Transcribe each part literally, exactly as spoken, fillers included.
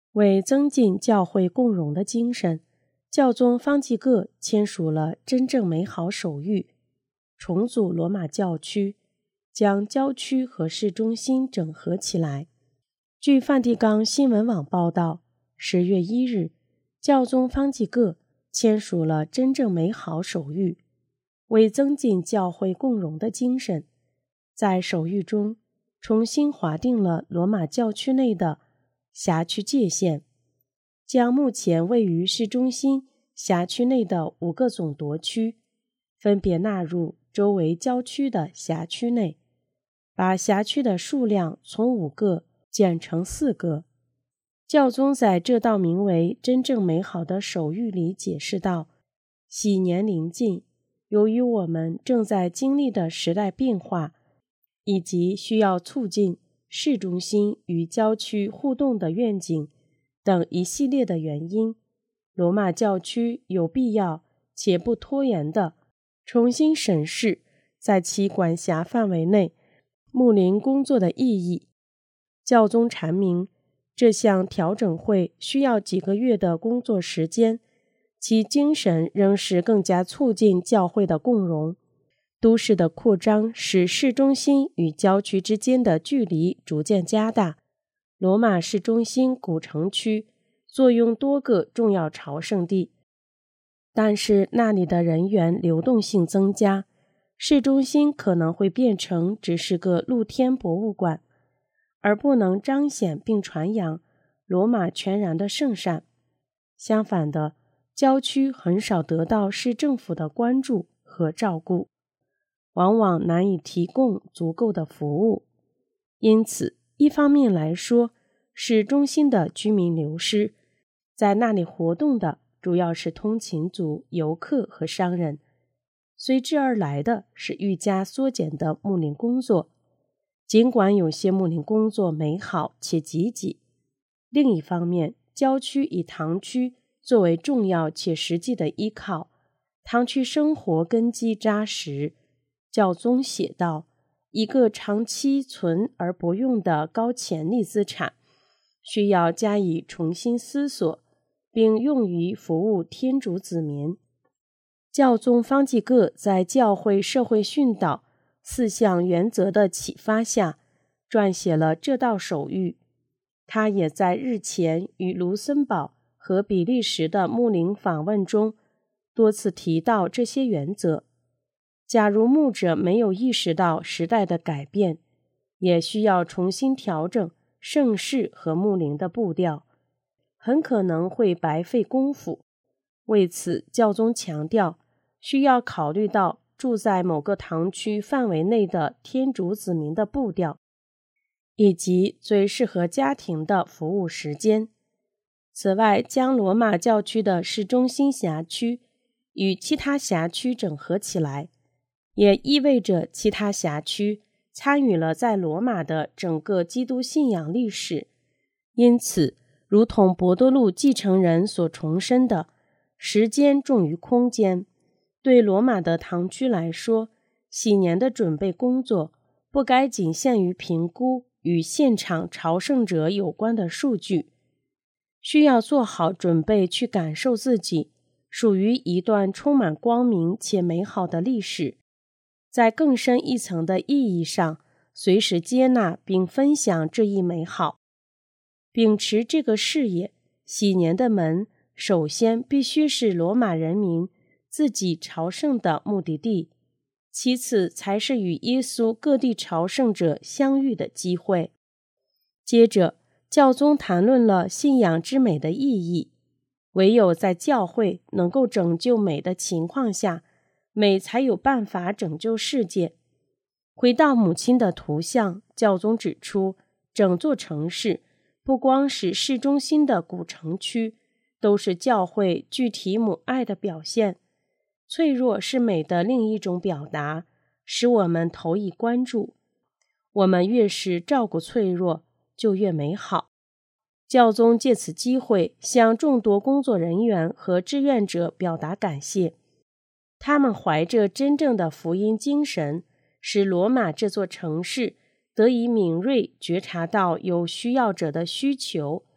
为增进教会共荣的精神，教宗方济各签署了真正美好手谕，重组罗马教区，将郊区和市中心整合起来。据梵蒂冈新闻网报道，十月一日，教宗方济各签署了真正美好手谕，为增进教会共荣的精神，在手谕中重新划定了罗马教区内的辖区界限，将目前位于市中心辖区内的五个总铎区分别纳入周围郊区的辖区内，把辖区的数量从五个减成四个。教宗在这道名为真正美好的手谕里解释道，禧年临近，由于我们正在经历的时代变化，以及需要促进市中心与郊区互动的愿景等一系列的原因，罗马教区有必要且不拖延地重新审视在其管辖范围内牧灵工作的意义。教宗阐明，这项调整会需要几个月的工作时间，其精神仍是更加促进教会的共荣。都市的扩张使市中心与郊区之间的距离逐渐加大。罗马市中心古城区坐拥多个重要朝圣地，但是那里的人员流动性增加，市中心可能会变成只是个露天博物馆，而不能彰显并传扬罗马全然的圣善。相反的，郊区很少得到市政府的关注和照顾，往往难以提供足够的服务。因此，一方面来说，市中心的居民流失，在那里活动的主要是通勤族、游客和商人，随之而来的是愈加缩减的牧灵工作。尽管有些牧灵工作美好且积极，另一方面，郊区以堂区作为重要且实际的依靠，堂区生活根基扎实。教宗写道，一个长期存而不用的高潜力资产，需要加以重新思索，并用于服务天主子民。教宗方济各在教会社会训导四项原则的启发下，撰写了这道手谕。他也在日前与卢森堡和比利时的牧灵访问中多次提到这些原则。假如牧者没有意识到时代的改变，也需要重新调整圣事和牧灵的步调，很可能会白费功夫。为此，教宗强调，需要考虑到住在某个堂区范围内的天主子民的步调，以及最适合家庭的服务时间。此外，将罗马教区的市中心辖区与其他辖区整合起来，也意味着其他辖区参与了在罗马的整个基督信仰历史。因此，如同伯多禄继承人所重申的，时间重于空间。对罗马的堂区来说，禧年的准备工作不该仅限于评估与现场朝圣者有关的数据，需要做好准备去感受自己属于一段充满光明且美好的历史，在更深一层的意义上，随时接纳并分享这一美好。秉持这个视野，禧年的门首先必须是罗马人民自己朝圣的目的地，其次才是与耶稣各地朝圣者相遇的机会。接着，教宗谈论了信仰之美的意义。唯有在教会能够拯救美的情况下，美才有办法拯救世界。回到母亲的图像，教宗指出，整座城市，不光是市中心的古城区，都是教会具体母爱的表现。脆弱是美的另一种表达，使我们投以关注。我们越是照顾脆弱，就越美好。教宗借此机会向众多工作人员和志愿者表达感谢，他们怀着真正的福音精神，使罗马这座城市得以敏锐觉察到有需要者的需求，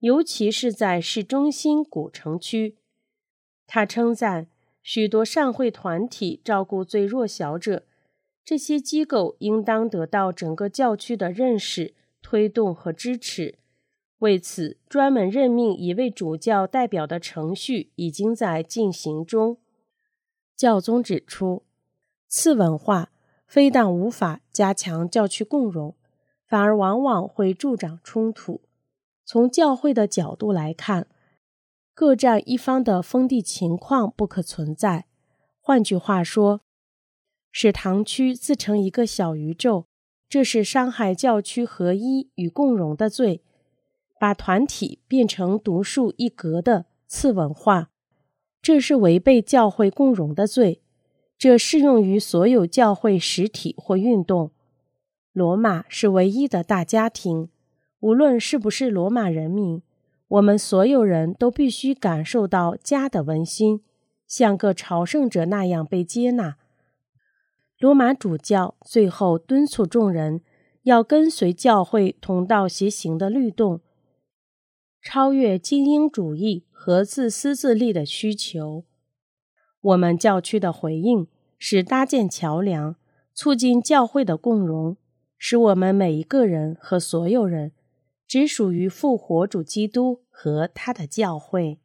尤其是在市中心古城区。他称赞许多善会团体照顾最弱小者，这些机构应当得到整个教区的认识、推动和支持。为此，专门任命一位主教代表的程序已经在进行中。教宗指出，次文化非但无法加强教区共融，反而往往会助长冲突。从教会的角度来看，各占一方的封地情况不可存在。换句话说，使堂区自成一个小宇宙，这是伤害教区合一与共融的罪。把团体变成独树一格的次文化，这是违背教会共融的罪。这适用于所有教会实体或运动。罗马是唯一的大家庭，无论是不是罗马人民，我们所有人都必须感受到家的温馨，像个朝圣者那样被接纳。罗马主教最后敦促众人要跟随教会同道协行的律动，超越精英主义和自私自利的需求。我们教区的回应是搭建桥梁，促进教会的共融，使我们每一个人和所有人只属于复活主基督和他的教会。